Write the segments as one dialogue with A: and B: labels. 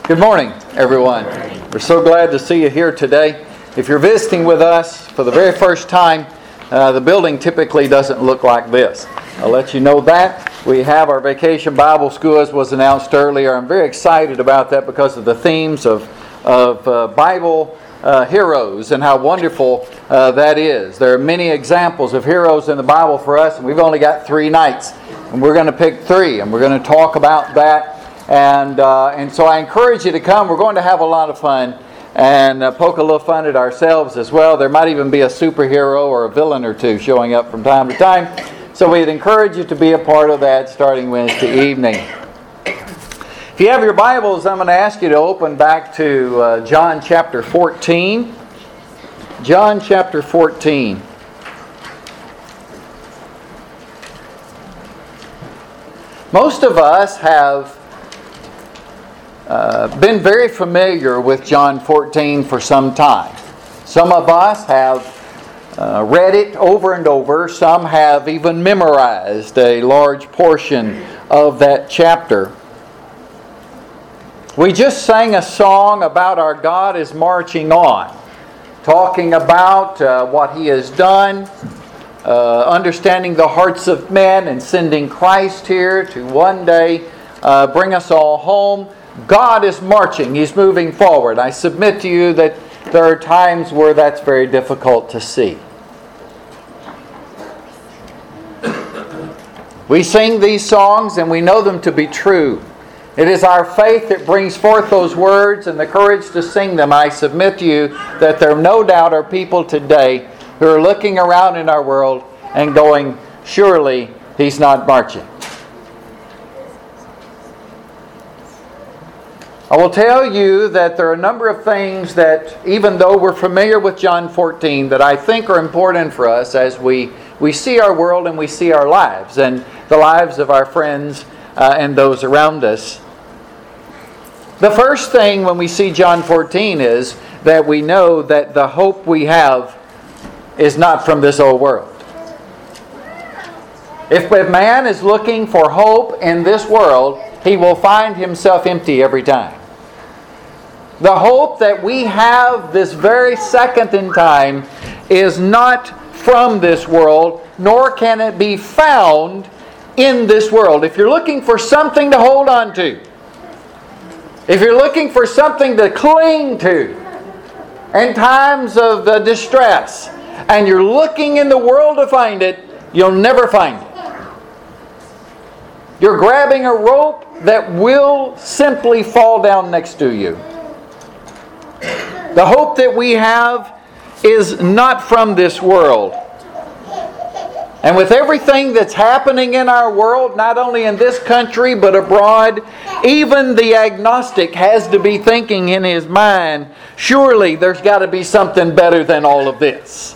A: Good morning, everyone. We're so glad to see you here today. If you're visiting with us for the very first time, the building typically doesn't look like this. I'll let you know that. We have our Vacation Bible School, as was announced earlier. I'm very excited about that because of the themes of Bible heroes and how wonderful that is. There are many examples of heroes in the Bible for us, and we've only got 3 nights. And we're going to pick 3, and we're going to talk about that. And so I encourage you to come. We're going to have a lot of fun and poke a little fun at ourselves as well. There might even be a superhero or a villain or two showing up from time to time. So we'd encourage you to be a part of that starting Wednesday evening. If you have your Bibles, I'm going to ask you to open back to John chapter 14. John chapter 14. Most of us have been very familiar with John 14 for some time. Some of us have read it over and over. Some have even memorized a large portion of that chapter. We just sang a song about our God is marching on, talking about what He has done, understanding the hearts of men and sending Christ here to one day bring us all home. God is marching. He's moving forward. I submit to you that there are times where that's very difficult to see. We sing these songs and we know them to be true. It is our faith that brings forth those words and the courage to sing them. I submit to you that there no doubt are people today who are looking around in our world and going, surely He's not marching. I will tell you that there are a number of things that, even though we're familiar with John 14, that I think are important for us as we see our world and we see our lives and the lives of our friends and those around us. The first thing when we see John 14 is that we know that the hope we have is not from this old world. If a man is looking for hope in this world, he will find himself empty every time. The hope that we have this very second in time is not from this world, nor can it be found in this world. If you're looking for something to hold on to, if you're looking for something to cling to in times of distress, and you're looking in the world to find it, you'll never find it. You're grabbing a rope that will simply fall down next to you. The hope that we have is not from this world. And with everything that's happening in our world, not only in this country but abroad, even the agnostic has to be thinking in his mind, surely there's got to be something better than all of this.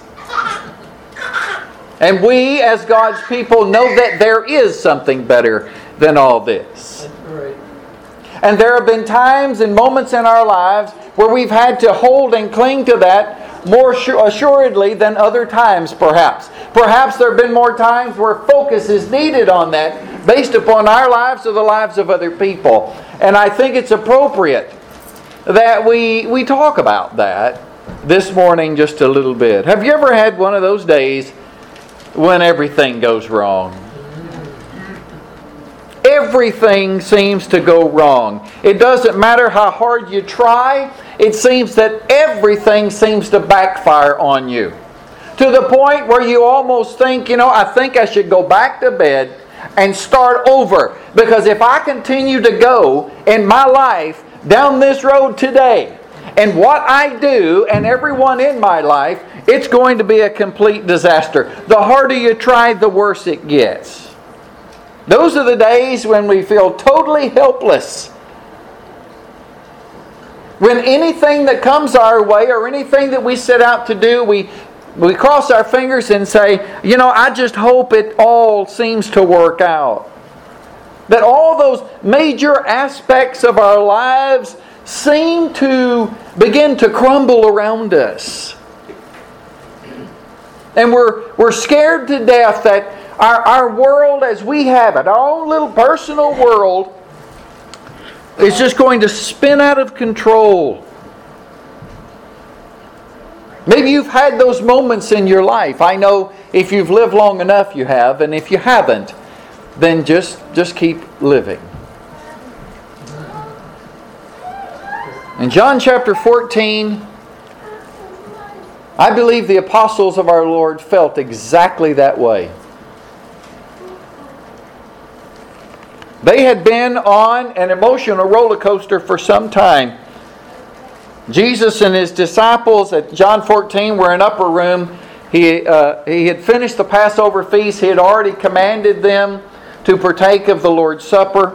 A: And we, as God's people, know that there is something better than all this. And there have been times and moments in our lives where we've had to hold and cling to that more assuredly than other times, perhaps. Perhaps there have been more times where focus is needed on that based upon our lives or the lives of other people. And I think it's appropriate that we talk about that this morning just a little bit. Have you ever had one of those days when everything goes wrong? Everything seems to go wrong. It doesn't matter how hard you try. It seems that everything seems to backfire on you. To the point where you almost think, I think I should go back to bed and start over. Because if I continue to go in my life down this road today, and what I do and everyone in my life, it's going to be a complete disaster. The harder you try, the worse it gets. Those are the days when we feel totally helpless. When anything that comes our way or anything that we set out to do, we cross our fingers and say, I just hope it all seems to work out. That all those major aspects of our lives seem to begin to crumble around us. And we're scared to death that our world as we have it, our own little personal world, is just going to spin out of control. Maybe you've had those moments in your life. I know if you've lived long enough you have, and if you haven't, then just keep living. In John chapter 14, I believe the apostles of our Lord felt exactly that way. They had been on an emotional roller coaster for some time. Jesus and His disciples at John 14 were in an upper room. He had finished the Passover feast. He had already commanded them to partake of the Lord's Supper.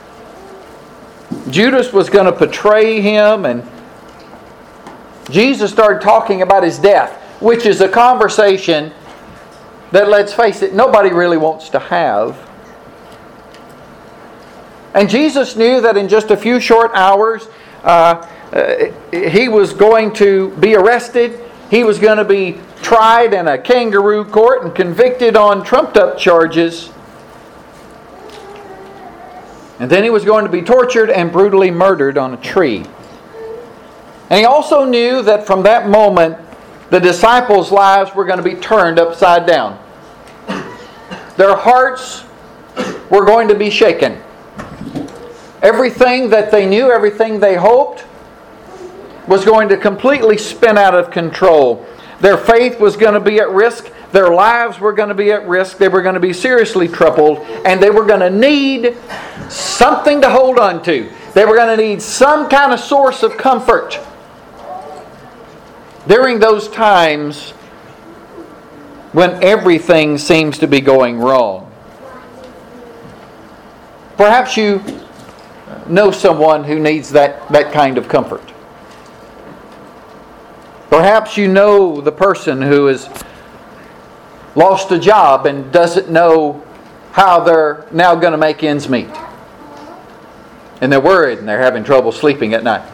A: Judas was going to betray Him, and Jesus started talking about His death, which is a conversation that, let's face it, nobody really wants to have. And Jesus knew that in just a few short hours, He was going to be arrested. He was going to be tried in a kangaroo court and convicted on trumped-up charges. And then He was going to be tortured and brutally murdered on a tree. And He also knew that from that moment, the disciples' lives were going to be turned upside down. Their hearts were going to be shaken. Everything that they knew, everything they hoped, was going to completely spin out of control. Their faith was going to be at risk. Their lives were going to be at risk. They were going to be seriously troubled. And they were going to need something to hold on to. They were going to need some kind of source of comfort during those times when everything seems to be going wrong. Perhaps you know someone who needs that kind of comfort. Perhaps you know the person who has lost a job and doesn't know how they're now going to make ends meet. And they're worried and they're having trouble sleeping at night.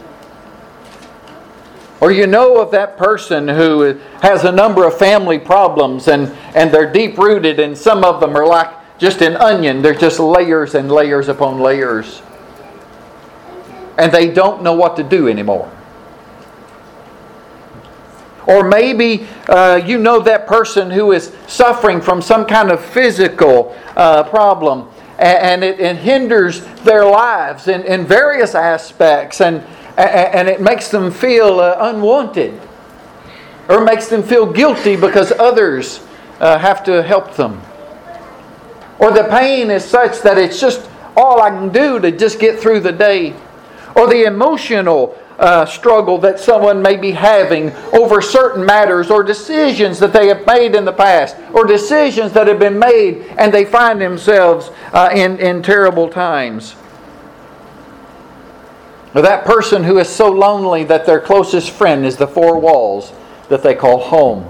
A: Or you know of that person who has a number of family problems and they're deep-rooted, and some of them are like just an onion. They're just layers and layers upon layers. And they don't know what to do anymore. Or maybe you know that person who is suffering from some kind of physical problem, and it hinders their lives in various aspects, and it makes them feel unwanted, or makes them feel guilty because others have to help them. Or the pain is such that it's just all I can do to just get through the day. Or the emotional struggle that someone may be having over certain matters, or decisions that they have made in the past, or decisions that have been made and they find themselves in terrible times. Or that person who is so lonely that their closest friend is the four walls that they call home.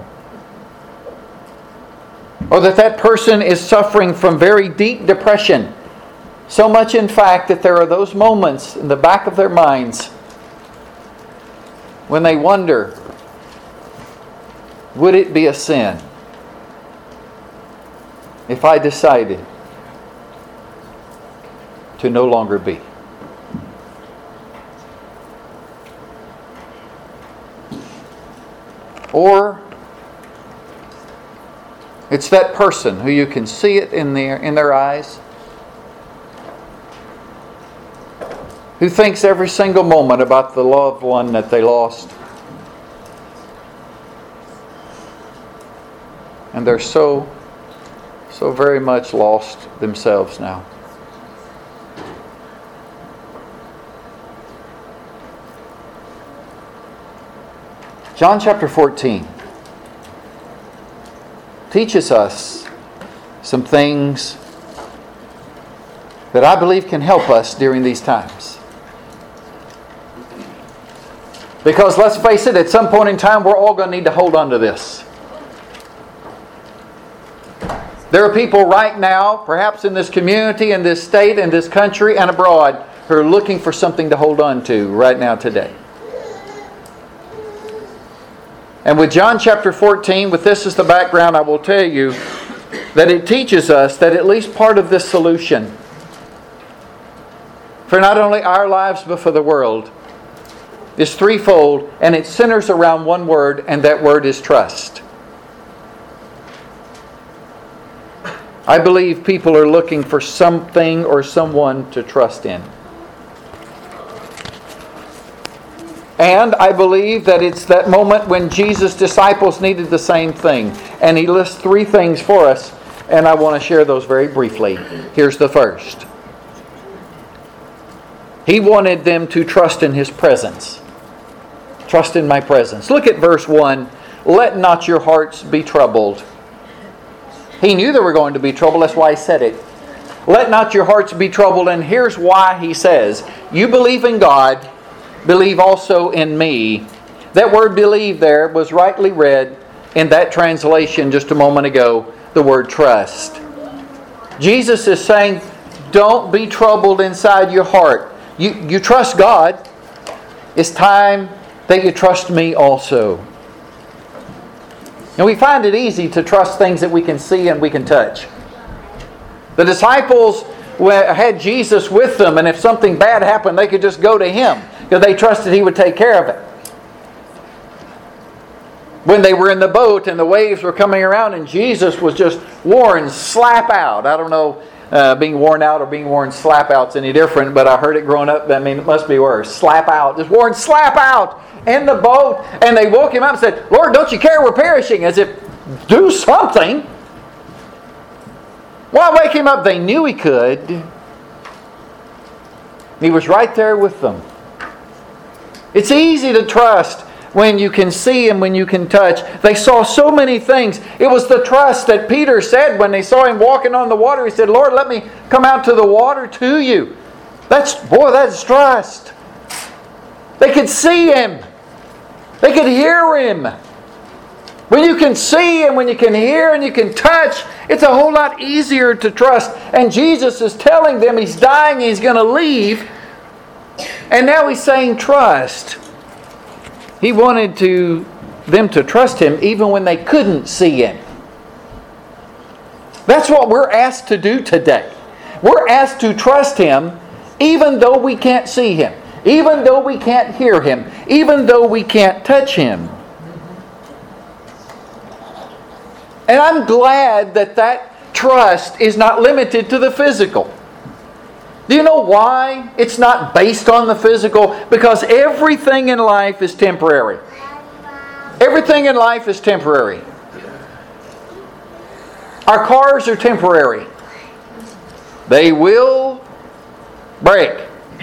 A: Or that person is suffering from very deep depression. So much, in fact, that there are those moments in the back of their minds when they wonder, would it be a sin if I decided to no longer be? Or it's that person who you can see it in their eyes, who thinks every single moment about the loved one that they lost. And they're so very much lost themselves now. John chapter 14 teaches us some things that I believe can help us during these times. Because let's face it, at some point in time, we're all going to need to hold on to this. There are people right now, perhaps in this community, in this state, in this country, and abroad, who are looking for something to hold on to right now today. And with John chapter 14, with this as the background, I will tell you that it teaches us that at least part of this solution for not only our lives but for the world is threefold, and it centers around one word, and that word is trust. I believe people are looking for something or someone to trust in. And I believe that it's that moment when Jesus' disciples needed the same thing. And He lists three things for us, and I want to share those very briefly. Here's the first. He wanted them to trust in His presence. Trust in my presence. Look at verse 1. Let not your hearts be troubled. He knew there were going to be trouble. That's why He said it. Let not your hearts be troubled. And here's why He says, you believe in God, believe also in me. That word believe there was rightly read in that translation just a moment ago, the word trust. Jesus is saying, don't be troubled inside your heart. You trust God. It's time that you trust me also. And we find it easy to trust things that we can see and we can touch. The disciples had Jesus with them, and if something bad happened, they could just go to Him because they trusted He would take care of it. When they were in the boat and the waves were coming around and Jesus was just worn slap out. I don't know being worn out or being worn slap out's any different, but I heard it growing up. I mean, it must be worse. Slap out. Just worn slap out in the boat. And they woke Him up and said, Lord, don't you care we're perishing? As if, do something. Why wake Him up? They knew He could. He was right there with them. It's easy to trust when you can see and when you can touch. They saw so many things. It was the trust that Peter said when they saw Him walking on the water. He said, Lord, let me come out to the water to you. That's trust. They could see Him. They could hear Him. When you can see and when you can hear and you can touch, it's a whole lot easier to trust. And Jesus is telling them He's dying, He's going to leave. And now He's saying trust. He wanted them to trust Him even when they couldn't see Him. That's what we're asked to do today. We're asked to trust Him even though we can't see Him. Even though we can't hear Him. Even though we can't touch Him. And I'm glad that trust is not limited to the physical. Do you know why it's not based on the physical? Because everything in life is temporary. Everything in life is temporary. Our cars are temporary. They will break.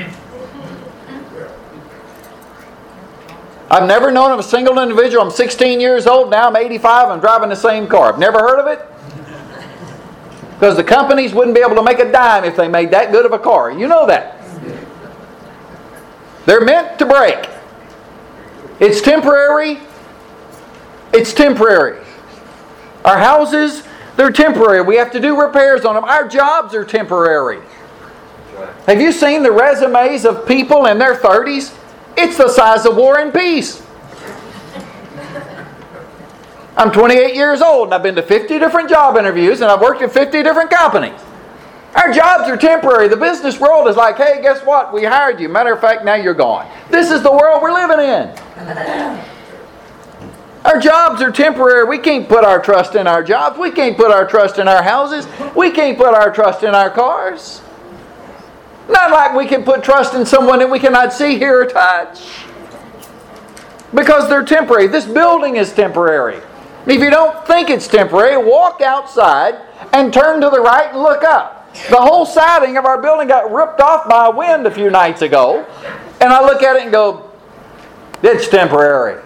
A: I've never known of a single individual. I'm 16 years old, now I'm 85, I'm driving the same car. I've never heard of it. Because the companies wouldn't be able to make a dime if they made that good of a car. You know that. They're meant to break. It's temporary. It's temporary. Our houses, they're temporary. We have to do repairs on them. Our jobs are temporary. Have you seen the resumes of people in their 30s? It's the size of War and Peace. I'm 28 years old and I've been to 50 different job interviews and I've worked in 50 different companies. Our jobs are temporary. The business world is like, hey, guess what? We hired you. Matter of fact, now you're gone. This is the world we're living in. Our jobs are temporary. We can't put our trust in our jobs. We can't put our trust in our houses. We can't put our trust in our cars. Not like we can put trust in someone that we cannot see, hear, or touch. Because they're temporary. This building is temporary. If you don't think it's temporary, walk outside and turn to the right and look up. The whole siding of our building got ripped off by a wind a few nights ago. And I look at it and go, it's temporary.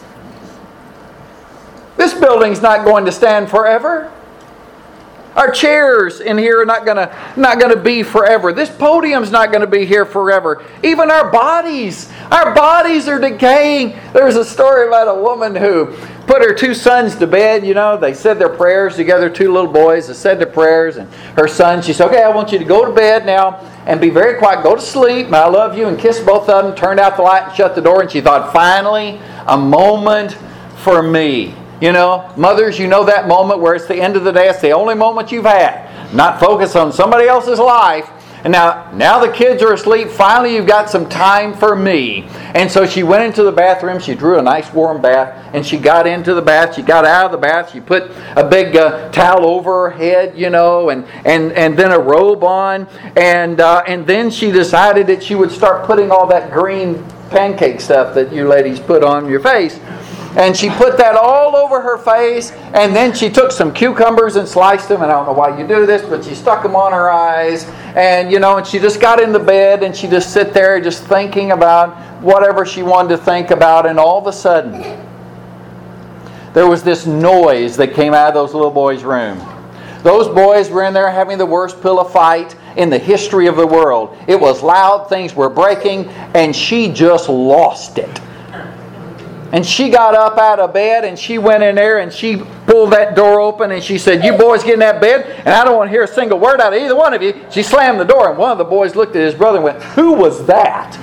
A: This building's not going to stand forever. Our chairs in here are not going to be forever. This podium's not going to be here forever. Even our bodies are decaying. There's a story about a woman who put her two sons to bed. You know, they said their prayers together. Two little boys. They said their prayers, and her son. She said, "Okay, I want you to go to bed now and be very quiet. Go to sleep. And I love you." And kissed both of them. Turned out the light and shut the door. And she thought, finally, a moment for me. You know, mothers, you know that moment where it's the end of the day. It's the only moment you've had. Not focus on somebody else's life. And now the kids are asleep. Finally, you've got some time for me. And so she went into the bathroom. She drew a nice warm bath. And she got into the bath. She got out of the bath. She put a big towel over her head, and then a robe on. And then she decided that she would start putting all that green pancake stuff that you ladies put on your face. And she put that all over her face, and then she took some cucumbers and sliced them, and I don't know why you do this, but she stuck them on her eyes, and and she just got in the bed, and she just sit there just thinking about whatever she wanted to think about, and all of a sudden, there was this noise that came out of those little boys' room. Those boys were in there having the worst pillow fight in the history of the world. It was loud, things were breaking, and she just lost it. And she got up out of bed and she went in there and she pulled that door open and she said, "You boys get in that bed and I don't want to hear a single word out of either one of you." She slammed the door and one of the boys looked at his brother and went, "Who was that?"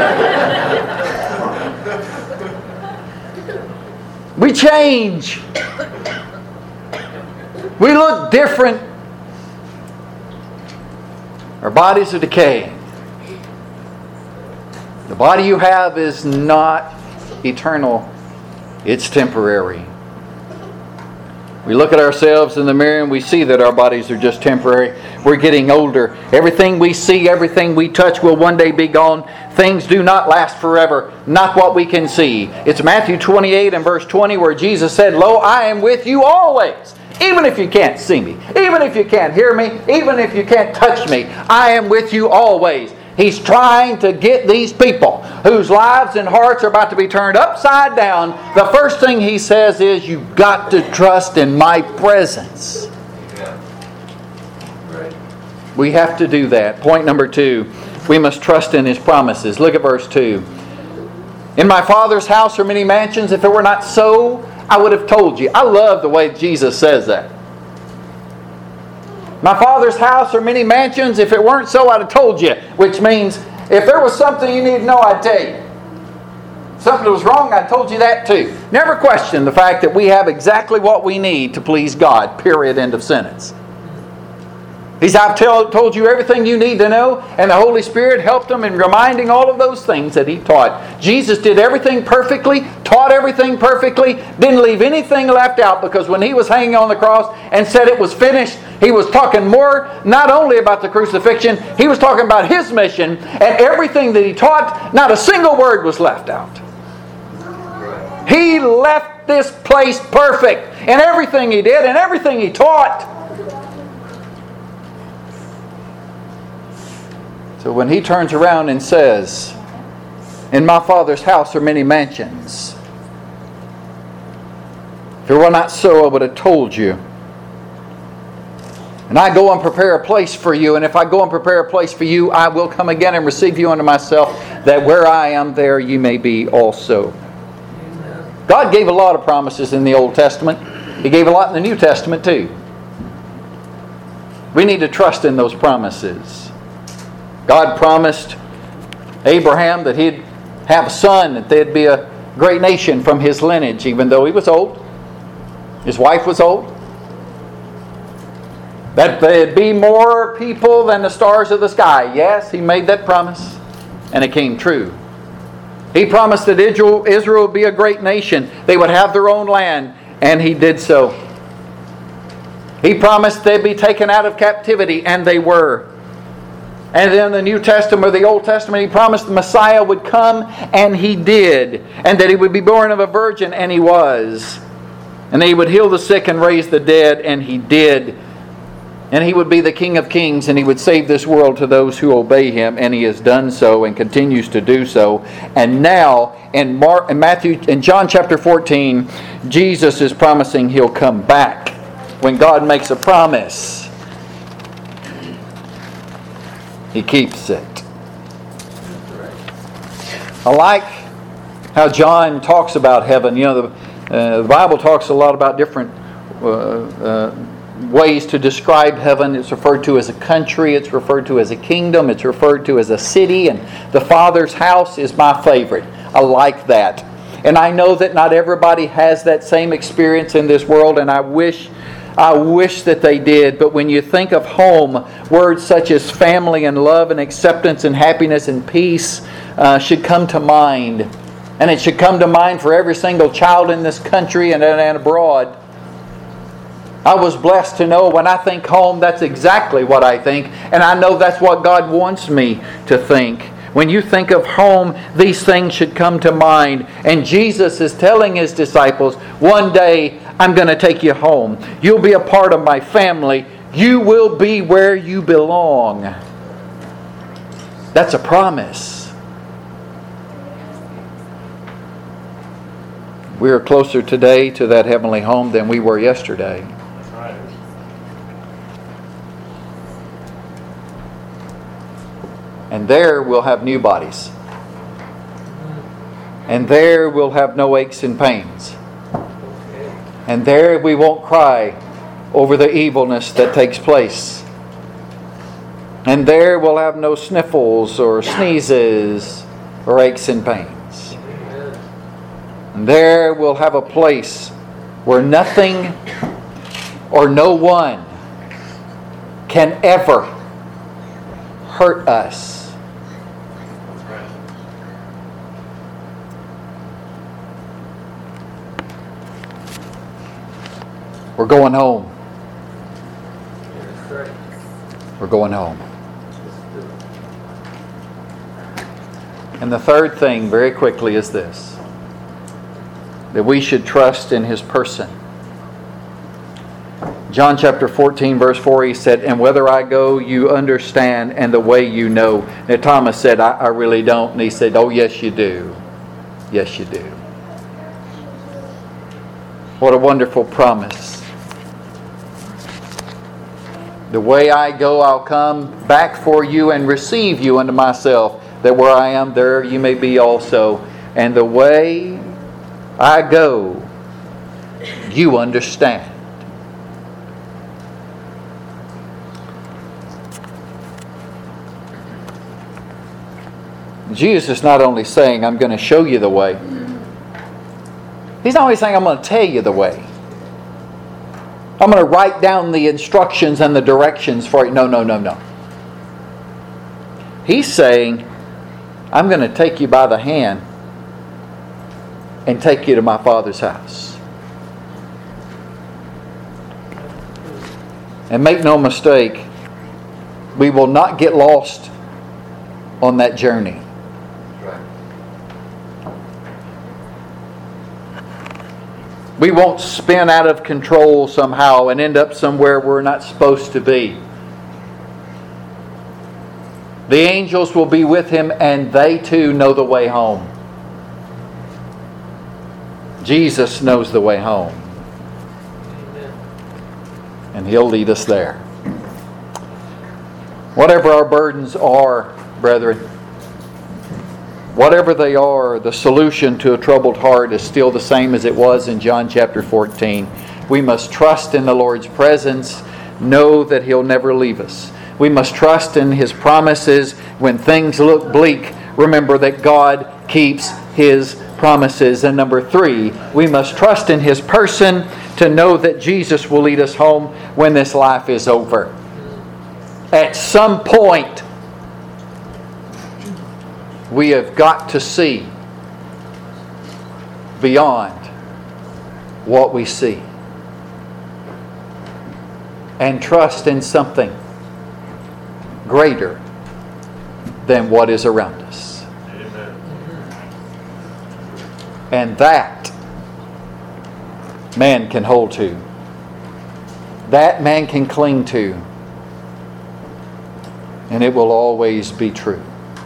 A: We change. We look different. Our bodies are decaying. The body you have is not eternal. It's temporary. We look at ourselves in the mirror and we see that our bodies are just temporary. We're getting older. Everything we see, everything we touch will one day be gone. Things do not last forever. Not what we can see. It's Matthew 28 and verse 20 where Jesus said, "Lo, I am with you always. Even if you can't see me, even if you can't hear me, even if you can't touch me, I am with you always." He's trying to get these people whose lives and hearts are about to be turned upside down. The first thing He says is, you've got to trust in my presence. We have to do that. Point number 2, we must trust in His promises. Look at verse 2. "In my Father's house are many mansions. If it were not so, I would have told you." I love the way Jesus says that. My Father's house are many mansions. If it weren't so, I'd have told you. Which means, if there was something you need to know, I'd tell you. Something that was wrong, I told you that too. Never question the fact that we have exactly what we need to please God. Period. End of sentence. I've told you everything you need to know, and the Holy Spirit helped them in reminding all of those things that He taught. Jesus did everything perfectly, taught everything perfectly, didn't leave anything left out, because when He was hanging on the cross and said it was finished, He was talking more not only about the crucifixion, He was talking about His mission, and everything that He taught, not a single word was left out. He left this place perfect in everything He did and everything He taught. So when He turns around and says, "In my Father's house are many mansions. If it were not so, I would have told you. And I go and prepare a place for you. And if I go and prepare a place for you, I will come again and receive you unto myself, that where I am, there you may be also." God gave a lot of promises in the Old Testament. He gave a lot in the New Testament too. We need to trust in those promises. God promised Abraham that he'd have a son, that there'd be a great nation from his lineage, even though he was old. His wife was old. That there'd be more people than the stars of the sky. Yes, He made that promise, and it came true. He promised that Israel would be a great nation. They would have their own land, and He did so. He promised they'd be taken out of captivity, and they were. And then the New Testament or the Old Testament, He promised the Messiah would come, and He did. And that He would be born of a virgin, and He was. And that He would heal the sick and raise the dead, and He did. And He would be the King of Kings, and He would save this world to those who obey Him, and He has done so and continues to do so. And now in John chapter 14, Jesus is promising He'll come back. When God makes a promise, He keeps it. I like how John talks about heaven. The Bible talks a lot about different ways to describe heaven. It's referred to as a country. It's referred to as a kingdom. It's referred to as a city. And the Father's house is my favorite. I like that. And I know that not everybody has that same experience in this world. And I wish I wish that they did. But when you think of home, words such as family and love and acceptance and happiness and peace should come to mind. And it should come to mind for every single child in this country and abroad. I was blessed to know when I think home, that's exactly what I think. And I know that's what God wants me to think. When you think of home, these things should come to mind. And Jesus is telling His disciples, one day I'm going to take you home. You'll be a part of my family. You will be where you belong. That's a promise. We are closer today to that heavenly home than we were yesterday.
B: That's right.
A: And there we'll have new bodies. And there we'll have no aches and pains. And there we won't cry over the evilness that takes place. And there we'll have no sniffles or sneezes or aches and pains. And there we'll have a place where nothing or no one can ever hurt us.
B: That's right.
A: We're going home.
B: That's right.
A: We're going home. And the third thing, very quickly, is this: that we should trust in His person. John chapter 14, verse 4, He said, "And whether I go, you understand, and the way you know." Now Thomas said, I really don't. And He said, "Oh, yes, you do. Yes, you do." What a wonderful promise. The way I go, I'll come back for you and receive you unto myself, that where I am, there you may be also. And the way I go, you understand. Jesus is not only saying, I'm going to show you the way. He's not only saying, I'm going to tell you the way. I'm going to write down the instructions and the directions for you. No. He's saying, I'm going to take you by the hand and take you to my Father's house. And make no mistake, we will not get lost on that journey. We won't spin out of control somehow and end up somewhere we're not supposed to be. The angels will be with Him, and they too know the way home. Jesus knows the way home. And He'll lead us there. Whatever our burdens are, brethren, whatever they are, the solution to a troubled heart is still the same as it was in John chapter 14. We must trust in the Lord's presence, know that He'll never leave us. We must trust in His promises when things look bleak. Remember that God keeps His promises. And number 3, we must trust in His person to know that Jesus will lead us home when this life is over. At some point, we have got to see beyond what we see and trust in something greater than what is around us.
B: Amen.
A: And that man can hold to. That man can cling to. And it will always be true.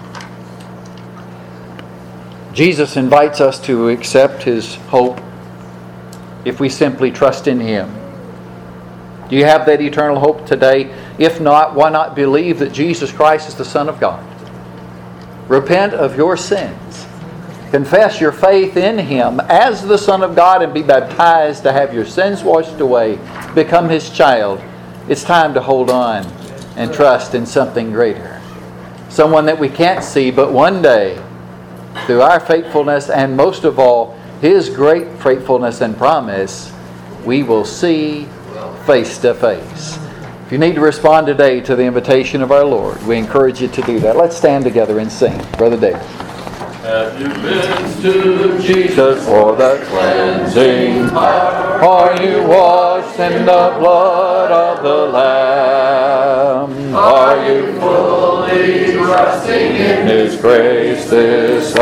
A: Jesus invites us to accept His hope if we simply trust in Him. Do you have that eternal hope today? If not, why not believe that Jesus Christ is the Son of God? Repent of your sins. Confess your faith in Him as the Son of God and be baptized to have your sins washed away. Become His child. It's time to hold on and trust in something greater. Someone that we can't see, but one day, through our faithfulness and most of all, His great faithfulness and promise, we will see face to face. If you need to respond today to the invitation of our Lord, we encourage you to do that. Let's stand together and sing. Brother David.
B: Have you been to
A: Jesus for the cleansing power? Are you washed in the blood of the Lamb? Are you fully trusting in His grace this